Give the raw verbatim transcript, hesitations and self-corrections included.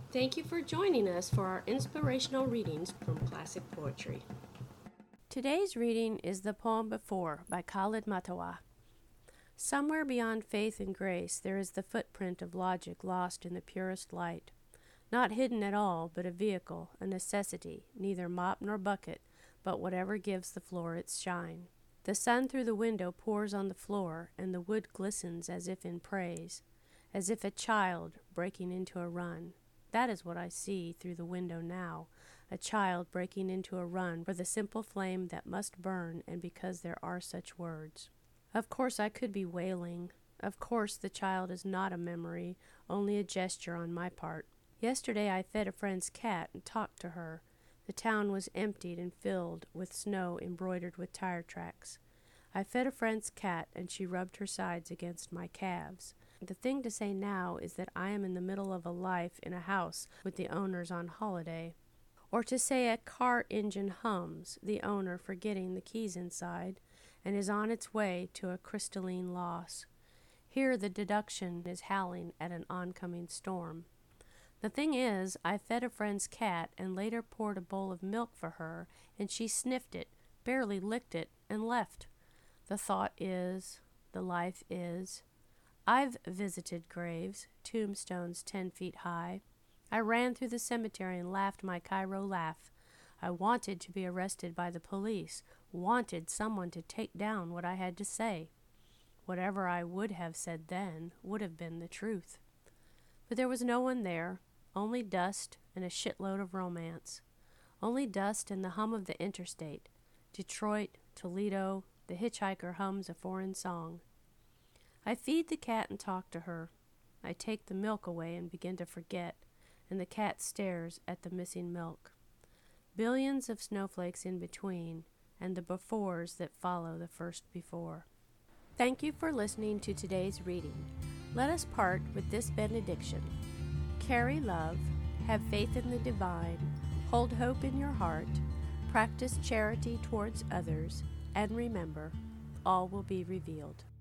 Thank you for joining us for our inspirational readings from classic poetry. Today's reading is the poem Before by Khalid Matawa. Somewhere beyond faith and grace there is the footprint of logic lost in the purest light. Not hidden at all, but a vehicle, a necessity, neither mop nor bucket, but whatever gives the floor its shine. The sun through the window pours on the floor, and the wood glistens as if in praise, as if a child breaking into a run. That is what I see through the window now, a child breaking into a run for the simple flame that must burn, and because there are such words. Of course I could be wailing. Of course the child is not a memory, only a gesture on my part. Yesterday I fed a friend's cat and talked to her. The town was emptied and filled with snow embroidered with tire tracks. I fed a friend's cat and she rubbed her sides against my calves. The thing to say now is that I am in the middle of a life in a house with the owners on holiday. Or to say a car engine hums, the owner forgetting the keys inside, and is on its way to a crystalline loss. Here the deduction is howling at an oncoming storm. The thing is, I fed a friend's cat and later poured a bowl of milk for her, and she sniffed it, barely licked it, and left. The thought is, the life is. I've visited graves, tombstones ten feet high. I ran through the cemetery and laughed my Cairo laugh. I wanted to be arrested by the police, wanted someone to take down what I had to say. Whatever I would have said then would have been the truth. But there was no one there, only dust and a shitload of romance. Only dust and the hum of the interstate. Detroit, Toledo, the hitchhiker hums a foreign song. I feed the cat and talk to her. I take the milk away and begin to forget, and the cat stares at the missing milk. Billions of snowflakes in between, and the befores that follow the first before. Thank you for listening to today's reading. Let us part with this benediction. Carry love, have faith in the divine, hold hope in your heart, practice charity towards others, and remember, all will be revealed.